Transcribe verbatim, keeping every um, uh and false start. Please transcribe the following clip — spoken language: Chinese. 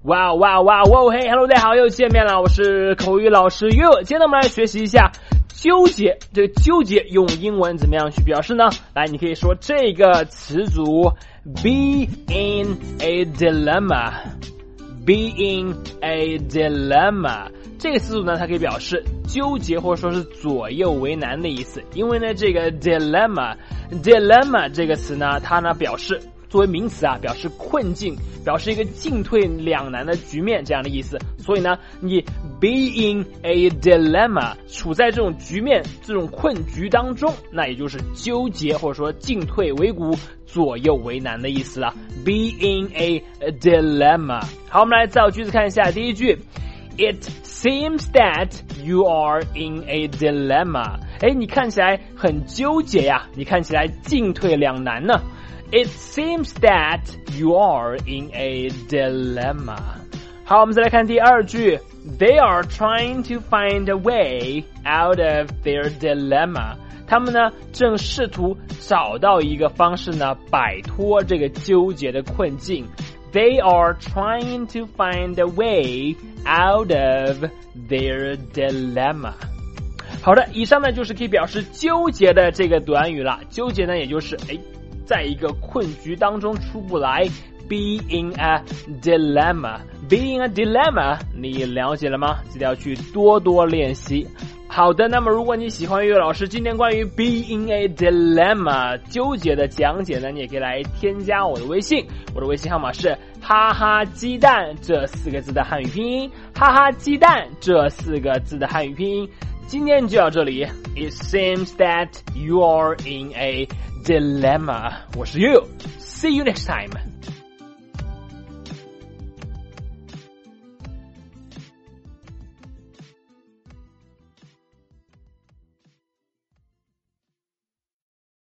哇哇哇哇嘿 ，Hello， 大家好，又见面了，我是口语老师 You。今天我们来学习一下纠结，这个纠结用英文怎么样去表示呢？来，你可以说这个词组 be in a dilemma。Be in a dilemma 这个词组呢，它可以表示纠结或者说是左右为难的意思。因为呢，这个 dilemma dilemma 这个词呢，它呢表示作为名词啊，表示困境，表示一个进退两难的局面这样的意思。所以呢，你 be in a dilemma 处在这种局面、这种困局当中，那也就是纠结或者说进退维谷、左右为难的意思了。Be in a dilemma。好，我们来造句子看一下。第一句 ，It seems that you are in a dilemma。哎，你看起来很纠结呀，你看起来进退两难呢。It seems that you are in a dilemma。好，我们再来看第二句 ，They are trying to find a way out of their dilemma。他们呢正试图找到一个方式呢，摆脱这个纠结的困境。They are trying to find a way out of their dilemma。好的，以上呢就是可以表示纠结的这个短语了。纠结呢，也就是哎，在一个困局当中出不来。Be in a dilemma。Be in a dilemma， 你了解了吗？记得要去多多练习。好的，那么如果你喜欢岳老师今天关于 be in a dilemma 纠结的讲解呢，你也可以来添加我的微信，我的微信号码是哈哈鸡蛋这四个字的汉语拼音，哈哈鸡蛋这四个字的汉语拼音。今天就到这里。It seems that you are in a dilemma。我是 You，See you next time。